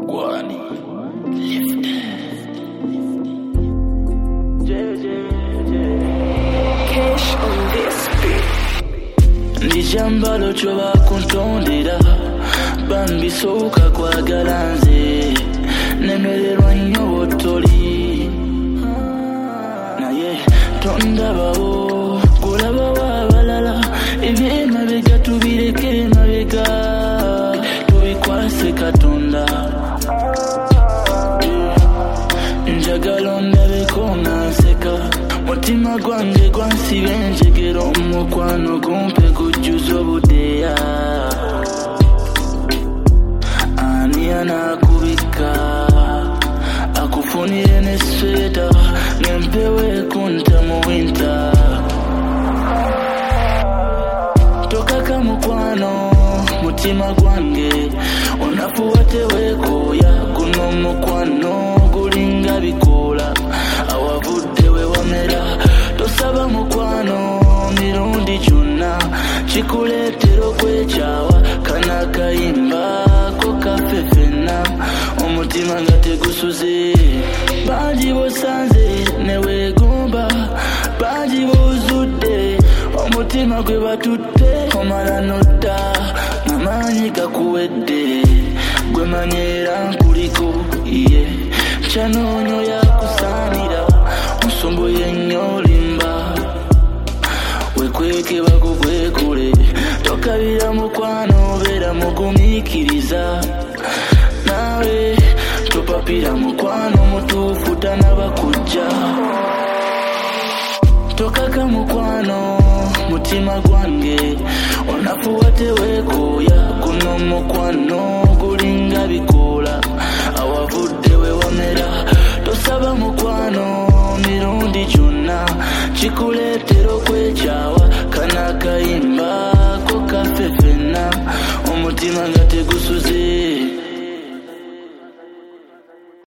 Guani Cash on this beat. Ndijambalo choba kuntondera Bambi soka kwa galanze Nemererwa nnyo botoli Naye tondabawo Kulabawo abalala Ebyemabega tubireke emabega Tubikwase Katonda Njagala ondabeko nga nseka Mutima gwange gwansiba enjegera omukwano gumpe gujjuza obudeya Ani anakubika akufunire ne sweta ngempewo ekunta mu winter Tokaka mukwano mutima gwange onafuwa teweekooya guno mukwano gulinga bikoola awavudde we wamera tosaba mukwano mirundi gyonna kikuleetera okwekyawa kana kayimba ko kafefena omutima nga tegusuze bangi bosanze neweegomba bangi bozudde omutima gwe batutte omala nodda amaanyi gakuwedde gwe manyeera nkuliko ye kyanoonyo yakusaanira nsumbu yennyo limba wekweke bakukwekule tokabira mukwano beera mugumiikiriza naawe topapira mukwano mutuufu tanaba kujja tokaka mukwano mutima gwange onafuwa teweekooya guno mukwano gulinga bikoola awavudde we wamera tosaba mukwano mirundi gyonna kikuleetera okwekyawa kana kayimba ko kafefena omutima nga tegusuze